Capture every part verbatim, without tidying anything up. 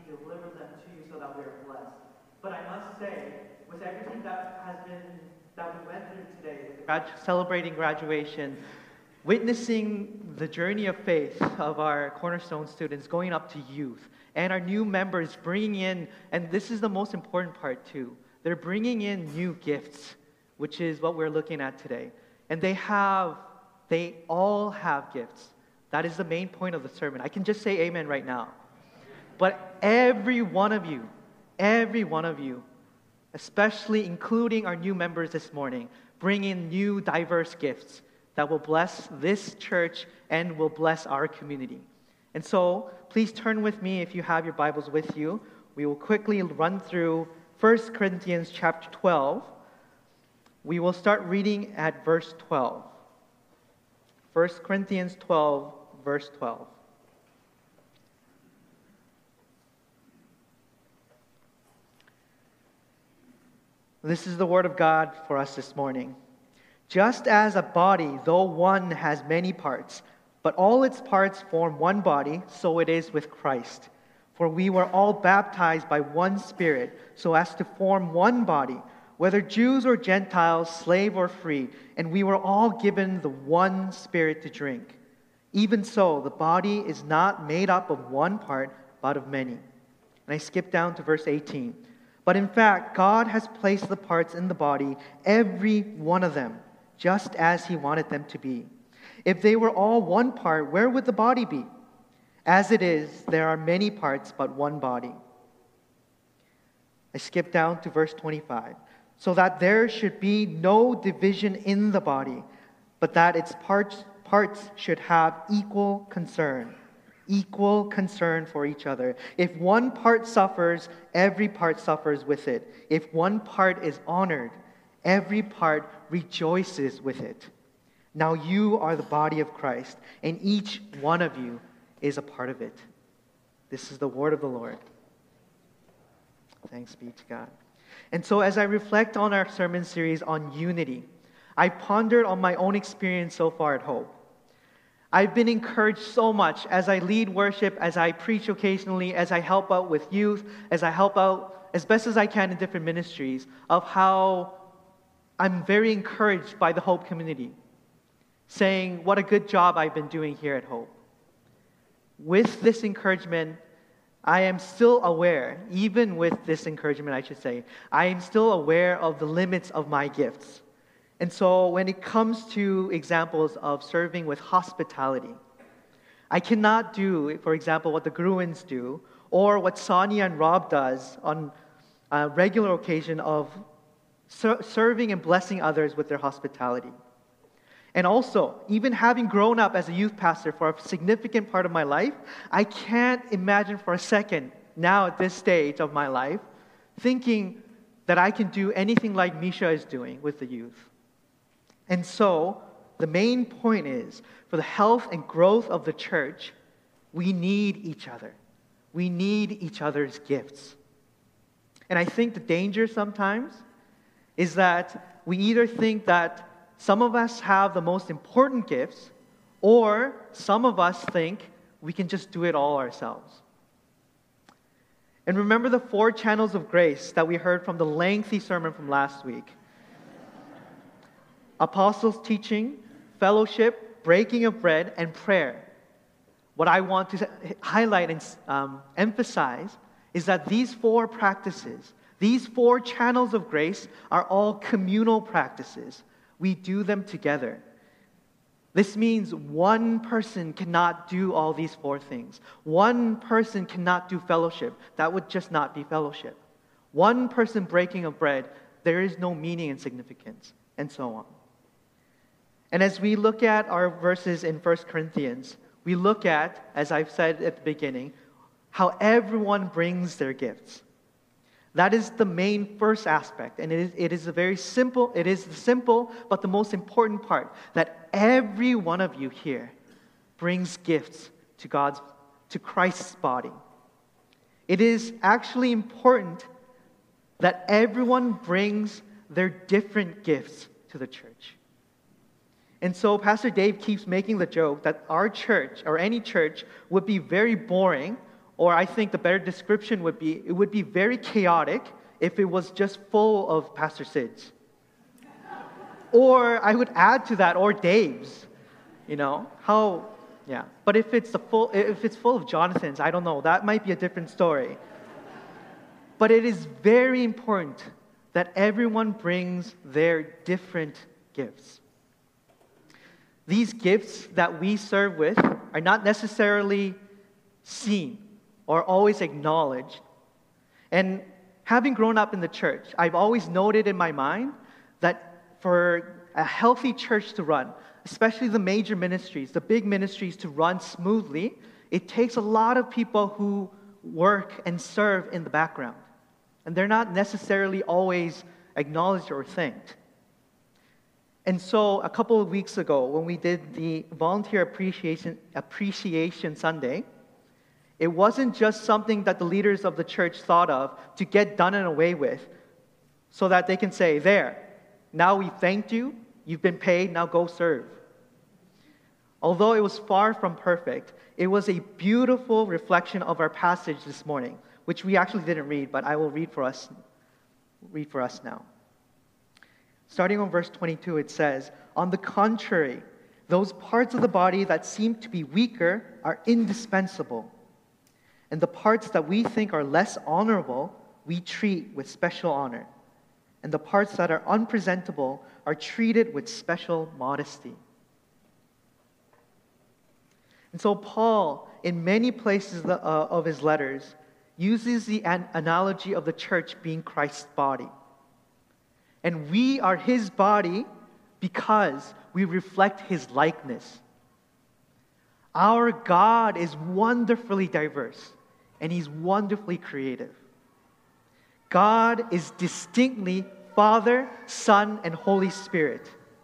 deliver them to you so that we are blessed. But I must say, with everything that has been, that we went through today, with the grad- celebrating graduation, witnessing the journey of faith of our Cornerstone students going up to youth, and our new members bringing in, and this is the most important part too, they're bringing in new gifts, which is what we're looking at today. And they have, they all have gifts. That is the main point of the sermon. I can just say amen right now. But every one of you, every one of you, especially including our new members this morning, bring in new diverse gifts that will bless this church and will bless our community. And so, please turn with me if you have your Bibles with you. We will quickly run through First Corinthians chapter twelve. We will start reading at verse twelve. First Corinthians twelve, verse twelve. This is the word of God for us this morning. Just as a body, though one, has many parts, but all its parts form one body, so it is with Christ. For we were all baptized by one Spirit, so as to form one body, whether Jews or Gentiles, slave or free, and we were all given the one Spirit to drink. Even so, the body is not made up of one part, but of many. And I skip down to verse eighteen. But in fact, God has placed the parts in the body, every one of them, just as He wanted them to be. If they were all one part, where would the body be? As it is, there are many parts, but one body. I skip down to verse twenty-five. So that there should be no division in the body, but that its parts, parts should have equal concern. Equal concern for each other. If one part suffers, every part suffers with it. If one part is honored, every part rejoices with it. Now you are the body of Christ, and each one of you is a part of it. This is the word of the Lord. Thanks be to God. And so as I reflect on our sermon series on unity, I pondered on my own experience so far at Hope. I've been encouraged so much as I lead worship, as I preach occasionally, as I help out with youth, as I help out as best as I can in different ministries, of how I'm very encouraged by the Hope community, saying what a good job I've been doing here at Hope. With this encouragement, I am still aware, even with this encouragement I should say, I am still aware of the limits of my gifts. And so when it comes to examples of serving with hospitality, I cannot do, for example, what the Gruins do, or what Sonia and Rob does on a regular occasion of ser- serving and blessing others with their hospitality. And also, even having grown up as a youth pastor for a significant part of my life, I can't imagine for a second, now at this stage of my life, thinking that I can do anything like Misha is doing with the youth. And so, the main point is, for the health and growth of the church, we need each other. We need each other's gifts. And I think the danger sometimes is that we either think that some of us have the most important gifts, or some of us think we can just do it all ourselves. And remember the four channels of grace that we heard from the lengthy sermon from last week. Apostles' teaching, fellowship, breaking of bread, and prayer. What I want to highlight and um, emphasize is that these four practices, these four channels of grace, are all communal practices. We do them together. This means one person cannot do all these four things. One person cannot do fellowship. That would just not be fellowship. One person breaking of bread, there is no meaning and significance, and so on. And as we look at our verses in First Corinthians, we look at, as I've said at the beginning, how everyone brings their gifts. That is the main first aspect, and it is, it is a very simple, it is the simple but the most important part, that every one of you here brings gifts to God's, to Christ's body. It is actually important that everyone brings their different gifts to the church. And so Pastor Dave keeps making the joke that our church, or any church, would be very boring Or I think the better description would be, it would be very chaotic if it was just full of Pastor Sid's. Or I would add to that, or Dave's. You know, how, yeah. But if it's, the full, if it's full of Jonathan's, I don't know, that might be a different story. But it is very important that everyone brings their different gifts. These gifts that we serve with are not necessarily seen or always acknowledged. And having grown up in the church, I've always noted in my mind that for a healthy church to run, especially the major ministries, the big ministries to run smoothly, it takes a lot of people who work and serve in the background. And they're not necessarily always acknowledged or thanked. And so a couple of weeks ago, when we did the Volunteer Appreciation, Appreciation Sunday, it wasn't just something that the leaders of the church thought of to get done and away with so that they can say, there, now we thanked you, you've been paid, now go serve. Although it was far from perfect, it was a beautiful reflection of our passage this morning, which we actually didn't read, but I will read for us, read for us now. Starting on verse twenty-two, it says, "On the contrary, those parts of the body that seem to be weaker are indispensable. And the parts that we think are less honorable, we treat with special honor. And the parts that are unpresentable are treated with special modesty." And so Paul, in many places of his letters, uses the an- analogy of the church being Christ's body. And we are his body because we reflect his likeness. Our God is wonderfully diverse, and he's wonderfully creative. God is distinctly Father, Son, and Holy Spirit.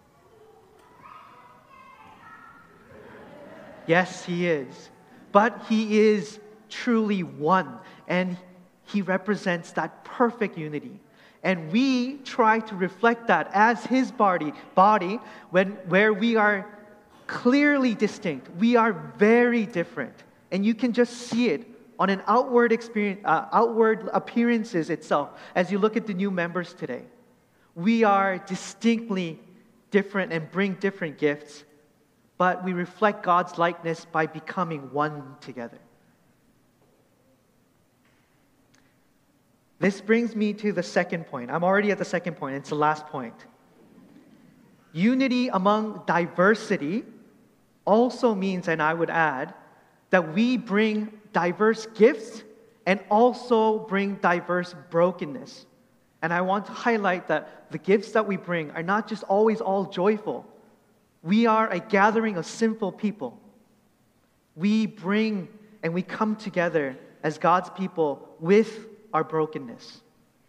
Yes, he is. But he is truly one, and he represents that perfect unity. And we try to reflect that as his body, body when, where we are clearly distinct. We are very different. And you can just see it on an outward experience, uh, outward appearances itself as you look at the new members today. We are distinctly different and bring different gifts, but we reflect God's likeness by becoming one together. This brings me to the second point. I'm already at the second point. It's the last point. Unity among diversity also means, and I would add, that we bring diverse gifts and also bring diverse brokenness. And I want to highlight that the gifts that we bring are not just always all joyful. We are a gathering of sinful people. We bring and we come together as God's people with our brokenness.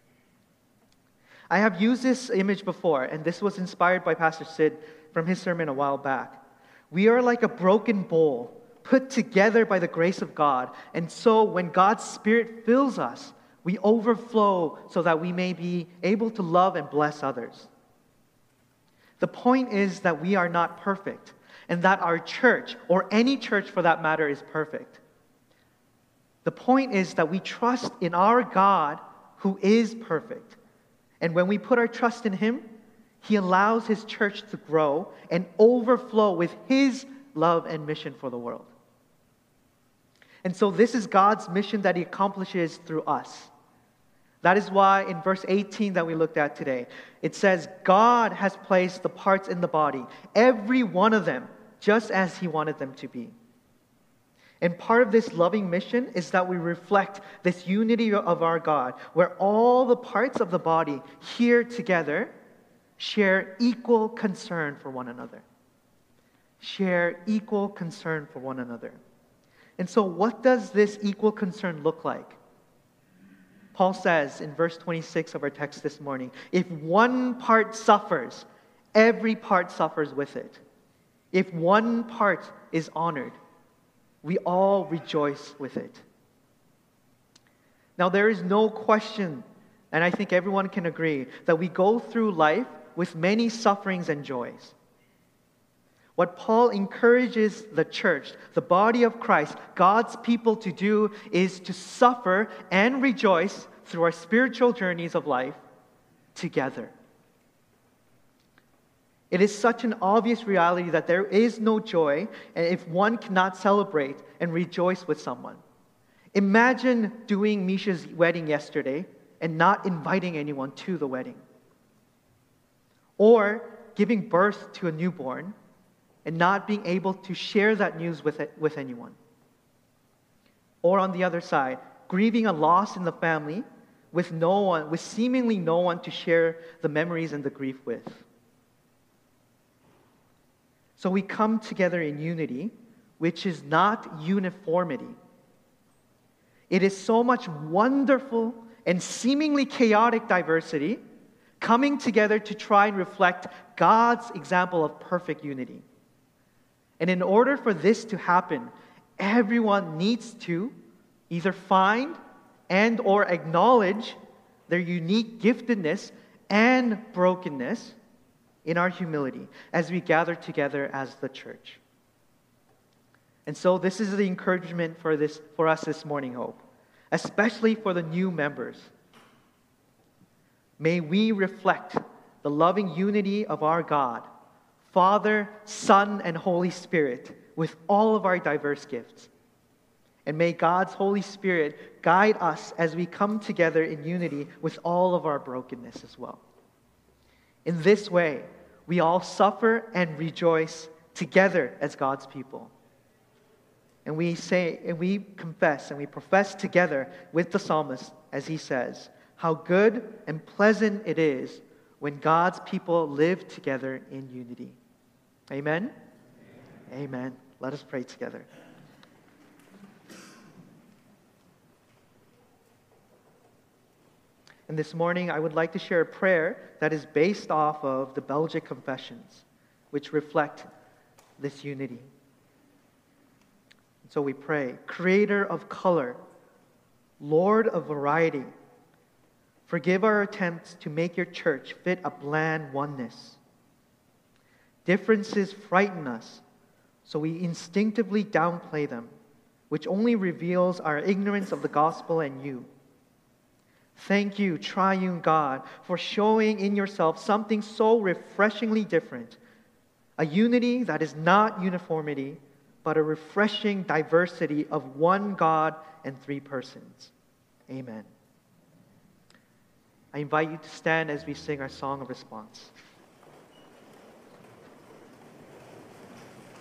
I have used this image before, and this was inspired by Pastor Sid from his sermon a while back. We are like a broken bowl put together by the grace of God, and so when God's Spirit fills us, we overflow so that we may be able to love and bless others. The point is that we are not perfect, and that our church, or any church for that matter, is perfect. The point is that we trust in our God who is perfect. And when we put our trust in him, he allows his church to grow and overflow with his love and mission for the world. And so this is God's mission that he accomplishes through us. That is why in verse eighteen that we looked at today, it says, God has placed the parts in the body, every one of them, just as he wanted them to be. And part of this loving mission is that we reflect this unity of our God, where all the parts of the body here together share equal concern for one another. Share equal concern for one another. And so what does this equal concern look like? Paul says in verse twenty-six of our text this morning, if one part suffers, every part suffers with it. If one part is honored, we all rejoice with it. Now, there is no question, and I think everyone can agree, that we go through life with many sufferings and joys. What Paul encourages the church, the body of Christ, God's people to do is to suffer and rejoice through our spiritual journeys of life together. It is such an obvious reality that there is no joy if one cannot celebrate and rejoice with someone. Imagine doing Misha's wedding yesterday and not inviting anyone to the wedding. Or giving birth to a newborn and not being able to share that news with, it, with anyone. Or on the other side, grieving a loss in the family with no one, with seemingly no one to share the memories and the grief with. So we come together in unity, which is not uniformity. It is so much wonderful and seemingly chaotic diversity coming together to try and reflect God's example of perfect unity. And in order for this to happen, everyone needs to either find and or acknowledge their unique giftedness and brokenness in our humility as we gather together as the church. And so this is the encouragement for this for us this morning, Hope, especially for the new members. May we reflect the loving unity of our God, Father, Son, and Holy Spirit, with all of our diverse gifts. And may God's Holy Spirit guide us as we come together in unity with all of our brokenness as well. In this way, we all suffer and rejoice together as God's people. And we say, and we confess, and we profess together with the psalmist as he says, how good and pleasant it is when God's people live together in unity. Amen? Amen. Amen. Let us pray together. And this morning, I would like to share a prayer that is based off of the Belgic Confessions, which reflect this unity. So we pray, Creator of color, Lord of variety, forgive our attempts to make your church fit a bland oneness. Differences frighten us, so we instinctively downplay them, which only reveals our ignorance of the gospel and you. Thank you, triune God, for showing in yourself something so refreshingly different, a unity that is not uniformity, but a refreshing diversity of one God and three persons. Amen. I invite you to stand as we sing our song of response.